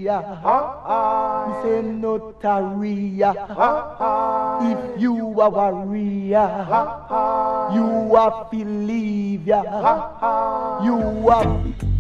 warrior. Me say not a warrior. If you a warrior, you have to leave ya. You have